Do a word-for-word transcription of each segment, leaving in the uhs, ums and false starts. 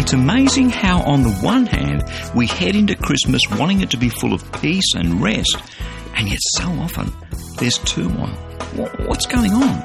It's amazing how, on the one hand, we head into Christmas wanting it to be full of peace and rest, and yet so often there's turmoil. What's going on?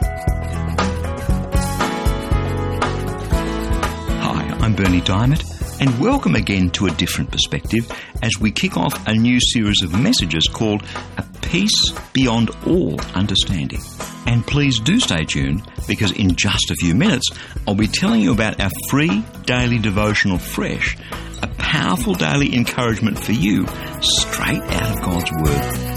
Hi, I'm Bernie Diamond, and welcome again to A Different Perspective as we kick off a new series of messages called A Peace Beyond All Understanding. And please do stay tuned, because in just a few minutes I'll be telling you about our free daily devotional Fresh, a powerful daily encouragement for you straight out of God's Word.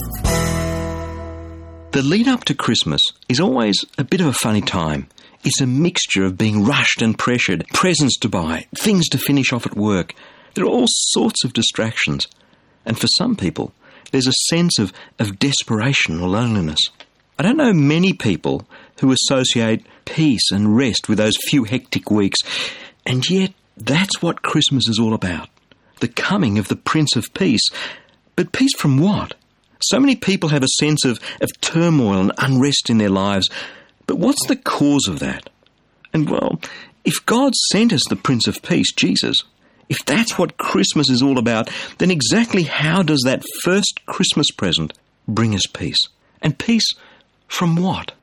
The lead up to Christmas is always a bit of a funny time. It's a mixture of being rushed and pressured, presents to buy, things to finish off at work. There are all sorts of distractions. And for some people, there's a sense of, of desperation or loneliness. I don't know many people who associate peace and rest with those few hectic weeks, and yet that's what Christmas is all about. The coming of the Prince of Peace. But peace from what? So many people have a sense of, of turmoil and unrest in their lives, but what's the cause of that? And well, if God sent us the Prince of Peace, Jesus, if that's what Christmas is all about, then exactly how does that first Christmas present bring us peace? And peace from what?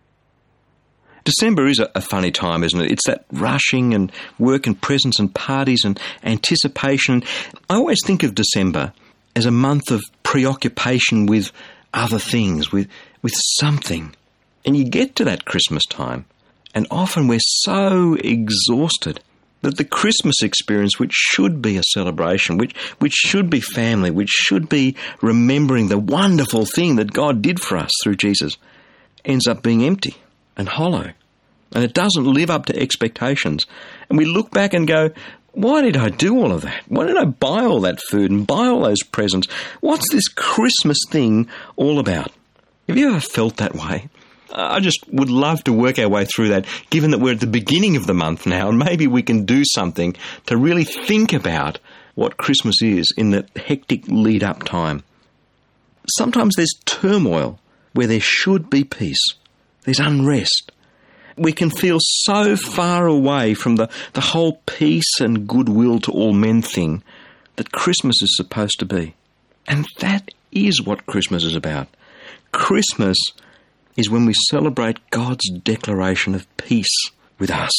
December is a, a funny time, isn't it? It's that rushing and work and presents and parties and anticipation. I always think of December as a month of preoccupation with other things, with, with something. And you get to that Christmas time, and often we're so exhausted that the Christmas experience, which should be a celebration, which, which should be family, which should be remembering the wonderful thing that God did for us through Jesus, ends up being empty and hollow. And it doesn't live up to expectations. And we look back and go, why did I do all of that? Why did I buy all that food and buy all those presents? What's this Christmas thing all about? Have you ever felt that way? I just would love to work our way through that, given that we're at the beginning of the month now, and maybe we can do something to really think about what Christmas is in the hectic lead-up time. Sometimes there's turmoil where there should be peace. There's unrest. We can feel so far away from the, the whole peace and goodwill to all men thing that Christmas is supposed to be. And that is what Christmas is about. Christmas is when we celebrate God's declaration of peace with us.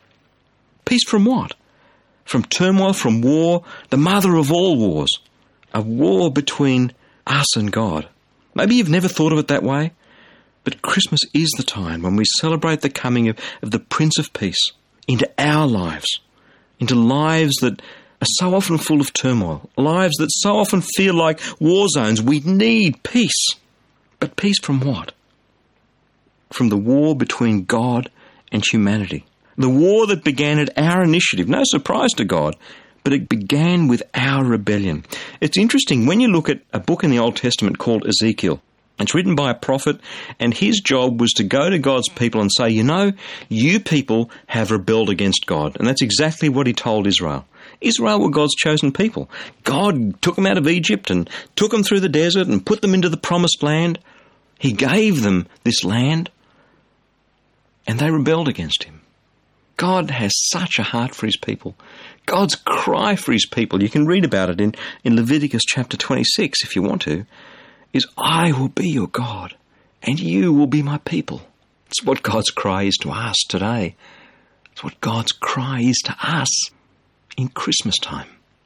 Peace from what? From turmoil, from war, the mother of all wars. A war between us and God. Maybe you've never thought of it that way, but Christmas is the time when we celebrate the coming of, of the Prince of Peace into our lives, into lives that are so often full of turmoil, lives that so often feel like war zones. We need peace. But peace from what? From the war between God and humanity. The war that began at our initiative. No surprise to God, but it began with our rebellion. It's interesting, when you look at a book in the Old Testament called Ezekiel, it's written by a prophet, and his job was to go to God's people and say, you know, you people have rebelled against God. And that's exactly what he told Israel. Israel were God's chosen people. God took them out of Egypt and took them through the desert and put them into the promised land. He gave them this land, and they rebelled against him. God has such a heart for his people. God's cry for his people, you can read about it in, in Leviticus chapter twenty-six if you want to, is, I will be your God, and you will be my people. It's what God's cry is to us today. It's what God's cry is to us in Christmas time.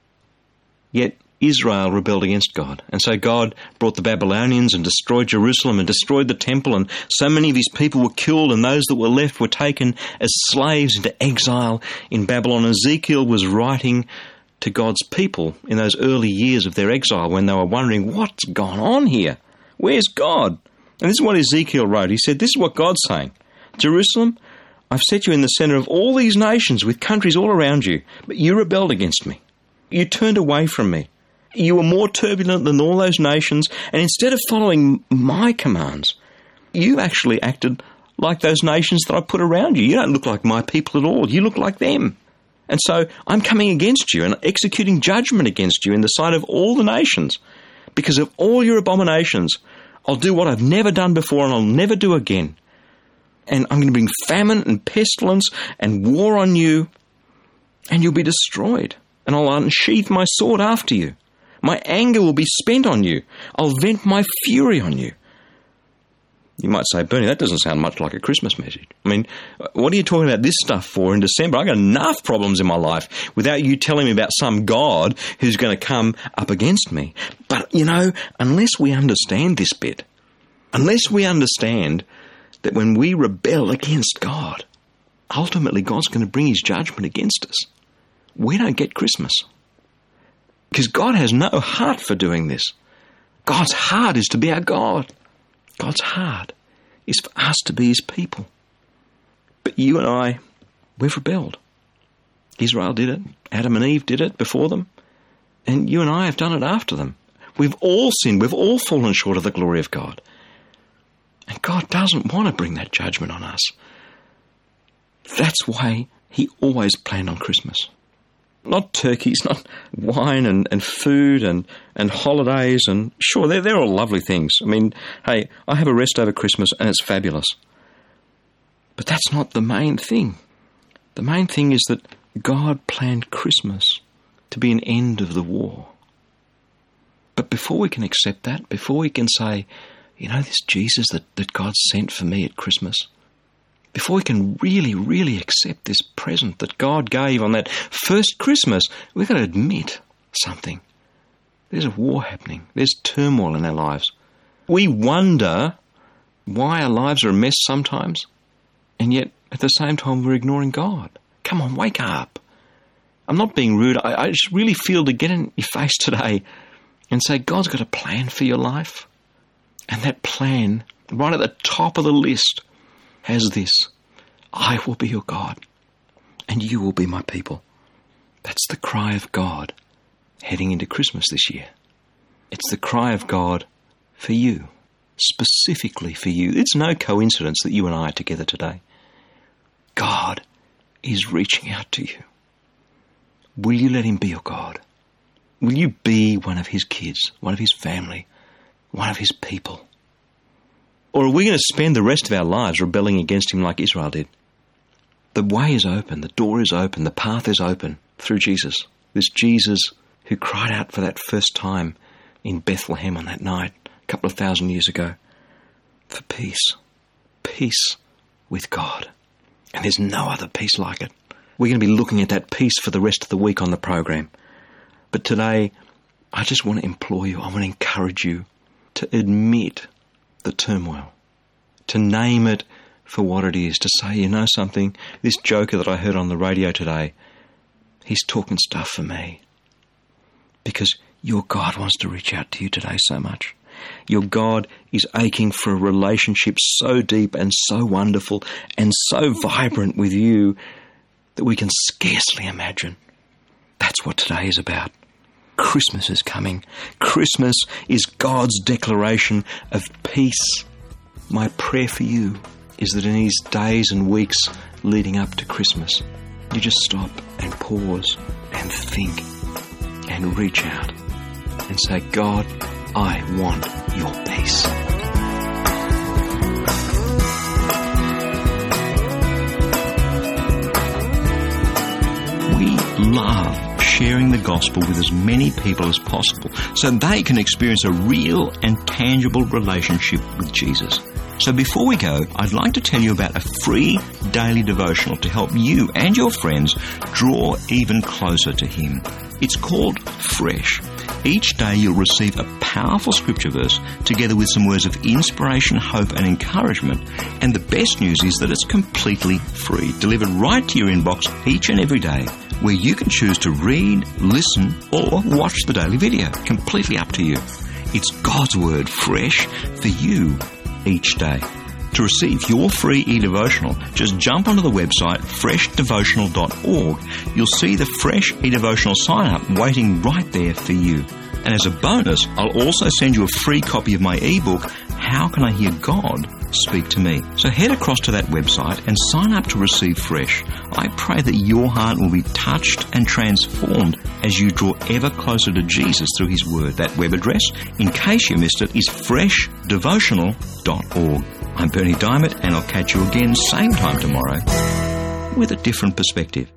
Yet Israel rebelled against God, and so God brought the Babylonians and destroyed Jerusalem and destroyed the temple, and so many of his people were killed, and those that were left were taken as slaves into exile in Babylon. Ezekiel was writing to God's people in those early years of their exile when they were wondering, what's gone on here? Where's God? And this is what Ezekiel wrote. He said, this is what God's saying. Jerusalem, I've set you in the center of all these nations with countries all around you, but you rebelled against me. You turned away from me. You were more turbulent than all those nations, and instead of following my commands, you actually acted like those nations that I put around you. You don't look like my people at all. You look like them. And so I'm coming against you and executing judgment against you in the sight of all the nations. Because of all your abominations, I'll do what I've never done before and I'll never do again. And I'm going to bring famine and pestilence and war on you, and you'll be destroyed. and I'll unsheath my sword after you. My anger will be spent on you. I'll vent my fury on you. You might say, Bernie, that doesn't sound much like a Christmas message. I mean, what are you talking about this stuff for in December? I've got enough problems in my life without you telling me about some God who's going to come up against me. But, you know, unless we understand this bit, unless we understand that when we rebel against God, ultimately God's going to bring his judgment against us, we don't get Christmas. Because God has no heart for doing this. God's heart is to be our God. God's heart is for us to be his people. But you and I, we've rebelled. Israel did it. Adam and Eve did it before them. And you and I have done it after them. We've all sinned. We've all fallen short of the glory of God. And God doesn't want to bring that judgment on us. That's why he always planned on Christmas. Not turkeys, not wine and, and food and, and holidays and sure, they're, they're all lovely things. I mean, hey, I have a rest over Christmas and it's fabulous. But that's not the main thing. The main thing is that God planned Christmas to be an end of the war. But before we can accept that, before we can say, you know, this Jesus that, that God sent for me at Christmas, before we can really, really accept this present that God gave on that first Christmas, we've got to admit something. There's a war happening. There's turmoil in our lives. We wonder why our lives are a mess sometimes, and yet at the same time we're ignoring God. Come on, wake up. I'm not being rude. I, I just really feel to get in your face today and say, God's got a plan for your life. And that plan, right at the top of the list, has this: I will be your God, and you will be my people. That's the cry of God heading into Christmas this year. It's the cry of God for you, specifically for you. It's no coincidence that you and I are together today. God is reaching out to you. Will you let him be your God? Will you be one of his kids, one of his family, one of his people? Or are we going to spend the rest of our lives rebelling against him like Israel did? The way is open, the door is open, the path is open through Jesus. This Jesus who cried out for that first time in Bethlehem on that night a couple of thousand years ago for peace. Peace with God. And there's no other peace like it. We're going to be looking at that peace for the rest of the week on the program. But today, I just want to implore you, I want to encourage you to admit the turmoil, to name it for what it is, to say, you know something, this joker that I heard on the radio today, he's talking stuff for me. Because your God wants to reach out to you today so much. Your God is aching for a relationship so deep and so wonderful and so vibrant with you that we can scarcely imagine. That's what today is about. Christmas is coming. Christmas is God's declaration of peace. My prayer for you is that in these days and weeks leading up to Christmas, you just stop and pause and think and reach out and say, God, I want your peace. We love sharing the gospel with as many people as possible so they can experience a real and tangible relationship with Jesus. So before we go, I'd like to tell you about a free daily devotional to help you and your friends draw even closer to him. It's called Fresh. Each day you'll receive a powerful scripture verse together with some words of inspiration, hope and encouragement. And the best news is that it's completely free, delivered right to your inbox each and every day, where you can choose to read, listen or watch the daily video. Completely up to you. It's God's Word fresh for you each day. To receive your free e-devotional, just jump onto the website fresh devotional dot org. You'll see the Fresh e-devotional sign-up waiting right there for you. And as a bonus, I'll also send you a free copy of my ebook, How Can I Hear God Speak to Me? So head across to that website and sign up to receive Fresh. I pray that your heart will be touched and transformed as you draw ever closer to Jesus through his word. That web address, in case you missed it, is fresh devotional dot org. I'm Bernie Diamond, and I'll catch you again same time tomorrow with a different perspective.